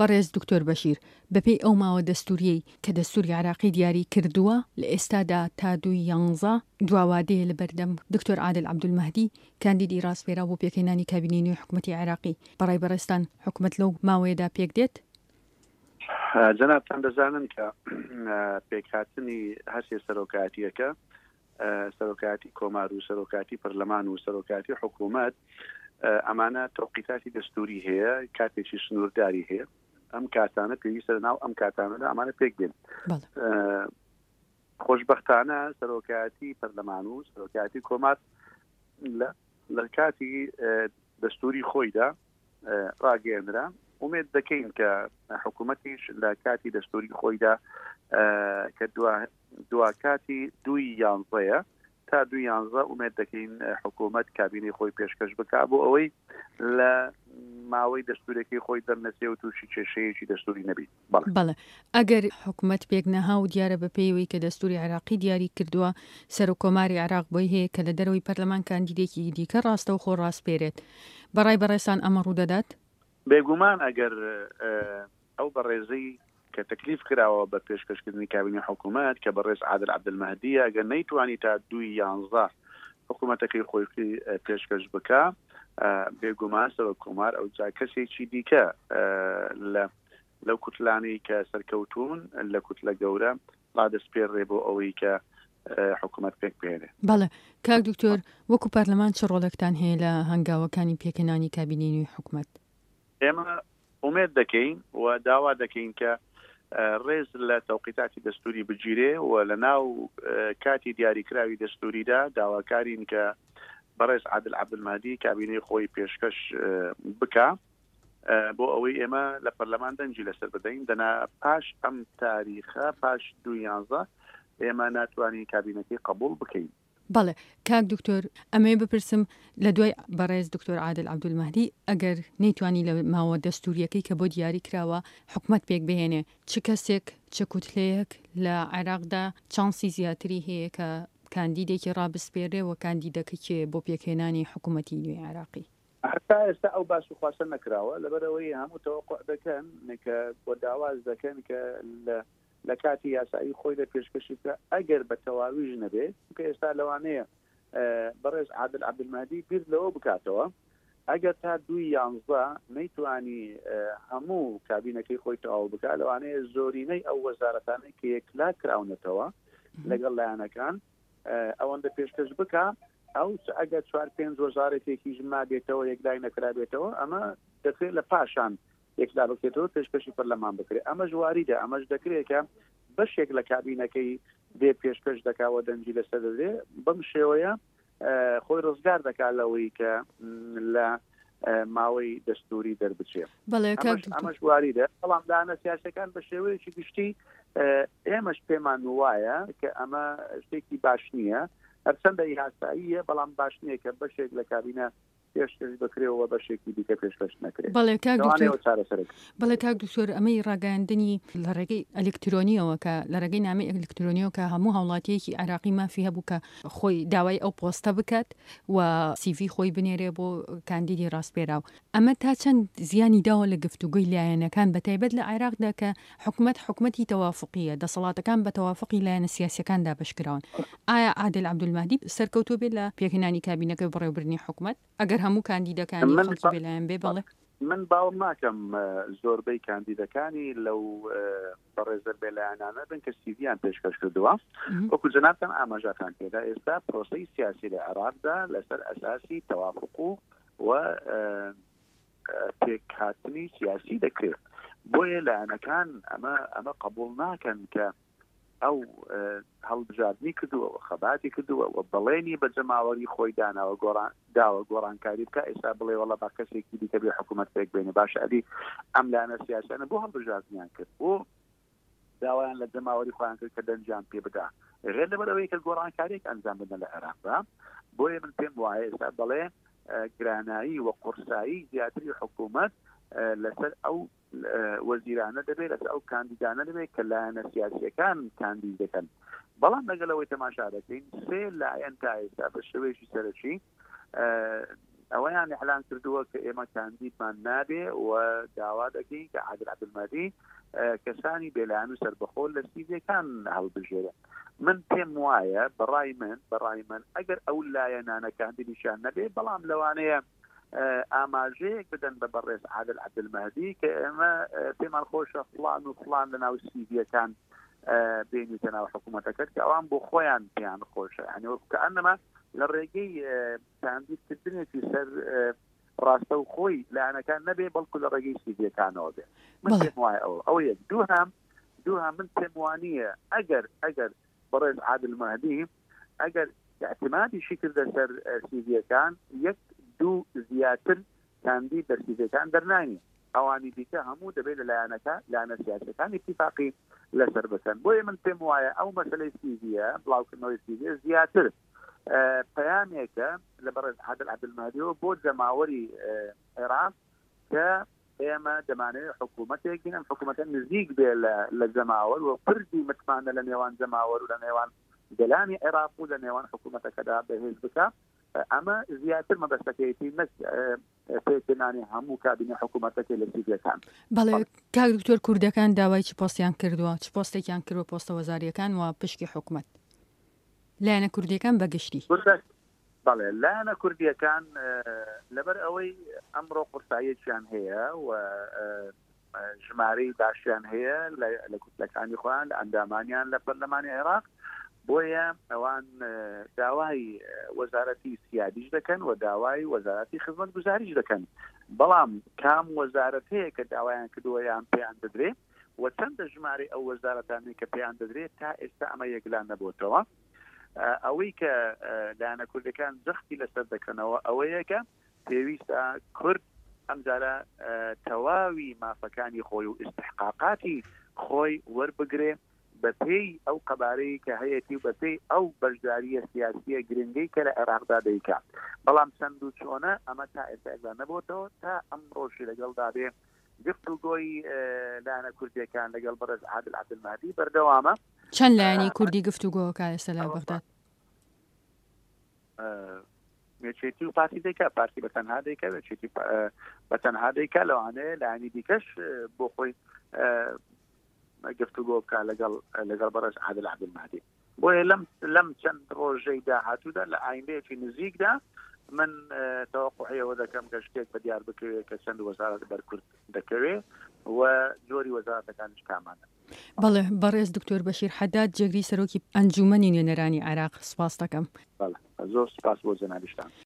بەڕێز دکتۆر بەشیر بەپێی ئەو ماوە دەستوریەی کە دەستوری عراقی دیاری کردووە لە ئێستادا تا 2011 دواوادەیە لە بەردەم دکتۆر عادل عەبدولمەهدی کاندیدی ڕاستپێرا بۆ پێکهێنانی کابینەی نوێی حکوومەتی عراقی بەڕای بەڕێستان حکوومەت لەو ماوەیەدا پێک دێت؟ جەنابتان دەزانن کە پێکهاتنی هەرسێ سەرۆکاتیەکە سەرۆکاتی کۆمار و سەرۆکاتی پەرلەمان و سەرۆکاتی حکوومەت ئەمانە تەوقیتاتی دەستوری هەیە، کاتێکی سنوورداری هەیە. ئەم کاتانە پێویستە لەناو ئەم کاتانەدا ئەمانە پێک دێن. خۆشبەختانە سەرۆکاتی پەرلەمان و سەرۆکاتی کۆمار لە کاتی دەستوری خۆیدا ڕاگەێنرا. ئومێد دەکەین کە حکوومەتیش لە کاتی دەستوری خۆیدا کە دوا کاتی 2011 تا 2011 ئومێد دەکەین حکوومەت کابینەی خۆی پێشکەش بکا بۆ ئەوەی لە ماوەی دەستورەکەی خۆی دەرنەچێ و تووشی کێشەیەکی دەستوری نەبیت. بەڵێ ئەگەر حکوومەت پێک نەها و دیارە بە پێیەوەی کە دەستوری عراقی دیاری کردووە سەر و کۆماری عراق بۆی هەیە کە لە دەرەوەی پەرلەمان کاندیدێکی دیکە ڕاستە و خۆ ڕاستپێرێت، بەڕای بەڕێستان ئەمە ڕوو دەدات؟ بێگومان ئەگەر ئەو بەڕێزەی کە تەکلیف کراوە بە پێشکەشکردنی کابینەی حکوومەت کە بەڕێز عادل عەبدولمەهدیە ئەگەر نەیتوانی تا 2011 حکوومەتەکەی خۆی پێشکەش بکا، بێگومان سەرۆک کۆمار ئەو جا کەسێکی دیکە لەو کوتلانەی کە سەرکەوتون لە کوتلە گەورە ڕادەسپێڕێ بۆ ئەوەی کە حکوومەت پێک بهێنێ. بەڵێ کاک دکتۆر، وەکو پەرلەمان چ ڕۆڵێکتان هەیە لە هەنگاوەکانی پێکهێنانی کابینەی نوێی حکوومەت؟ ئێمە ئومێد دەکەین و داوا دەکەین کە ڕێز لە تەوقیتاتی دەستوری بگیرێ و لە ناو کاتی دیاریکراوی دەستوریدا داواکارین کە بەڕێز عادل عەبدولمەهدی کابینەی خۆی پێشکەش بکا بۆ ئەوەی ئێمە لە پەرلەمان دەنجی لەسەر بدەین. دەنا پاش ئەم تاریخە پاش 2011 ئێمە ناتوانین کابینەکەی قبول بکەین. بەڵێ کاک دکتۆر، ئەمەیە بپرسم لە دوای بەڕێز دکتۆر عادل عەبدولمەهدی ئەگەر نەیتوانی لە ماوە دەستوریەکەی کە بۆ دیاری کراوە حکوومەت پێک بهێنێ، چ کەسێک چ کوتلەیەک لە عێراقدا چانسی زیاتری هەیە کە کاندیدێکی ڕابسپێرێ و کاندیدەکەی بۆ پێکهێنانی حکوومەتی نوێی عێراقی؟ هەتا ئێستا ئەو باس و خواستە نەکراوە، لەبەرەوەی هەموو تەوەقع دەکەن کە بۆ داواز دەکەن کە لە کاتی یاسایی خۆی لە پێشکەشی بکە ئەگەر بە تەواویش نەبێت، کە ئێستا لەوانەیە بەڕێز عادل عەبدولمەهدی بیر لەوە بکاتەوە ئەگەر تا 2011 نەیتوانی هەموو کابینەکەی خۆی تەواو بکات، لەوانەیە زۆرینەی ئەو وەزارەتانەی کە یەکلا کراونەتەوە لەگەڵ لایەنەکان ئەوەندە پێشکەش بکە، ئەو ئەگەر 4-5 وەزارەتێکی ژما بێتەوە یەکلای نەکرابێتەوە، ئەمە دەکرێت لە پاشان یەکلا بکرێتەوە پێشکەشی پەرلەمان بکرێت. ئەمەش واریدە، ئەمەش دەکرێت کە بەشێک لە کابینەکەی بێ پێشکەش دەکاوە دەنجی لەسەر دەدرێ، بەم شێوەیە خۆی ڕزگار دەکات لەوەی کە لە ماوەی دەستوری دەربچێت. ئەمەش واریدە. بەڵام دانە سیاسەکان بە شێوەیەکی گشتی ئێمەش پێمان وایە کە ئەمە شتێکی باش نییە، هەرچەندە یاساییە، بەڵام باش نییە کە بەشێک لە کابینە پێشکەش بکرێەوە بەشێکی دیکە پێشکەش نەکرێت. بەڵێ کاک دکتۆر، ئەمەی ڕاگەاندنی لە ڕێگەی ئەلکترۆنیەوە کە لە ڕێگەی نامی ئەلکترۆنیەوە کە هەموو هاوڵاتیەکی عراقی مافی هەبوو کە خۆی داوای ئەو پۆستە بکات و CV خۆی بنێرێ بۆ کاندیدی ڕاستپێراو، ئەمە تا چەند زیانی داوە لە گفتوگوی لایەنەکان بەتایبەت لە عێراقدا کە حکوومەتی تەوافقیە، دەسەڵاتەکان بە تەوافقی لایەنە سیاسیەکاندا بەشکراون. ئایا عادل عەبدولمەهدی سەرکەوتوو بێت لە پێکهێنانی کابینەکەی بەڕێوەبردننی حکوومەت ئەگەر هەموو کاندیدەکانی خەڵکی بێلایەن بێ؟ بەڵێ من باوەڕ ناکەم زۆربەی کاندیدەکانی لەو بەڕێزە بێلایەنانە بن کە سیڤیان پێشکەش کردووە. وەکو جەنابتان ئاماژەکان پێدا ئێستا پرۆسەی سیاسی لە عێراقدا لەسەر ئەساسی تەوافق و پێکهاتنی سیاسی دەکرێت، بۆیە لایەنەکان ئەمە قبوڵ ناکەن کە ئەو هەڵبژاردننی کردووە و خەباتی کردووە و بەڵێنی بە جەماوەری خۆی داوە گۆڕانکاری بکە، ئێستا بڵێ وەڵا با کەسێکی دیکە بێ حکوومەت پێک بێنێ. باشە ئەدی ئەم لایەنە سیاسیانە بۆ هەڵبژاردنیان کرد و داوایان لە جەماوەری خۆیان کرد کە دەنجیان پێ بدا، غێر لەبەرەوەی کە گۆڕانکاریێک ئەنجام بدەن لە عێراقدا. بۆیە من پێم وایە ئێستا بەڵێ گرانایی و قورسایی زیاتری حکوومەت لەسەر ئەو وەزیرانە دەبێت، لەسەر ئەو کاندیدانە دەبێت کە لایەنە سیاسیەکان کاندید دەکەن. بەڵام لەگەڵەوەی تەماشا دەکەین سێ لایەن تا ئێستا بە شێوەیەکی سەرەکی ئەوەیان ئەعلان کردووە کە ئێمە کاندیدمان نابێ و داوا دەکەین کە عادل عەبدولمەهدی کەسانی بێلایەن و سەربەخۆ لە سیڤیەکان هەڵبژێرێ. من پێم وایە بەڕای من ئەگەر ئەو لایەنانە کاندیدیشان نەبێ بەڵام لەوانەیە ئاماژەیەک بدەن بە بەڕێز عادل عەبدولمەهدی کە ئێمە پێمان خۆشە فڵان و فڵان لە ناو سیڤیەکان بینیتە ناو حکوومەتەکەت کە ئەوان بۆ خۆیان پێیان خۆشە، ینی کەئەنەما لە ڕێگەی کاندیدکردنێکی سەر ڕاستە و خۆی لایەنەکان نەبێ بەڵکو لە ڕێگەی سیڤیەکانەوە بێ. من پێم وایە ئەوە یەک. دووهام من پێم وانییە ئەگەر بەڕێز عادلمەهدی ئەگەر اعتمادیشی کردە سەر سیڤیەکان یەک دوو زیاتر کاندید بەر سیڤیەکان دەرنانی، ئەوانی دیکە هەموو دەبێت لە لایەنە سیاسەکان اتفاقی لەسەر بکەن. بۆیە من پێم وایە ئەو مەسەلەی سیڤیە بڵاوکردنەوەی سیڤیە زیاتر پەیامێکە لە بەڕێز عادل عەبدولمەهدیەوە بۆ جەماوەری عێراق کە ئێمە دەمانەوێت حکوومەتێک بینن، حکوومەتە نزیک بێ لە جەماوەر و پردی متمانە لە نێوان جەماوەر و لە نێوان گەلانی عێراق و لە نێوان حکوومەتەکەدا بەهێز بکە. ئەمە زیاتر مەبەستەکەیەتی نەک پێکردنانی هەموو کابینە حکوومەتەکەی لە سیڤیەکان. بەڵێ کاک دکتۆر کوردەکان داوای چ پۆستیان کردووە، چ پۆستێکیان کردووە پۆستە وەزاریەکان و پشکی حکوومەت لایەنە کوردیەکان بەگشتی؟ بەڵێ لایەنە کوردیەکان لەبەر ئەوەی ئەمڕۆ قورساییەکیان هەیە و ژمارەی باشیان هەیە لە کوتلەکانی خۆیان لە ئەندامانیان لە پەرلەمانی عێراق، بۆیە ئەوان داوای وەزارەتی سیادیش دەکەن و داوای وەزارەتی خزمەتگوزاریش دەکەن. بەڵام کام وەزارەت هەیە کە داوایان کردووە یان پێیان دەدرێت و چەندە ژمارەی ئەو وەزارەتانی کە پێیان دەدرێت تا ئێستا ئەمە یەکلان نەبووتەوە. ئەوەی کە لایەنە کوردەکان جەختی لەسەر دەکەنەوە ئەوەیە کە پێویستە کورد ئەمجارە تەواوی مافەکانی خۆی و استحقاقاتی خۆی وەربگرێ بەپێی ئەو قەبارەی کە هەیەی و بەپێی ئەو بەشداریە سیاسیە گرنگەی کە لە عێراقدا دەیکا. بەڵام چەند و چۆنە ئەمە تا ئێستا یەکلان نەبووتەوە تا ئەمڕۆژی لەگەڵدا بێ گفتوگۆی لایەنە کوردیەکان لەگەڵ بەڕێز عادل عەبدولمەهدی بەردەوامە. چەند لایەنی کوردی گفتوگۆکە ئێستا لە بەغداد؟ مێچێتی و پارتی دەیکا، پارتی بەتەنها دەیکا، مێچێتی بەتەنها دەیکا، لەوانەیە لایەنی دیکەش بۆ خۆی گفتوگۆ بکە لەگەڵ بەڕێز عادل عەبدولمەهدی. بۆیە لەم چەند ڕۆژەی داهاتوودا لە ئایندەیەکی نزیکدا من تەوەقعەوە دەکەم کە شتێک بە دیار بکەوێت کە چەند وەزارەت بەرکورد دەکەوێت و جۆری وەزارەتەکانش کامانە. بەڵێ بەڕێز دکتۆر بەشیر حەداد جێگری سەرۆکی ئەنجومەنی نوێنەرانی عێراق، سپاس دەکەم. زۆر سپاس بۆ جەنابیشتان.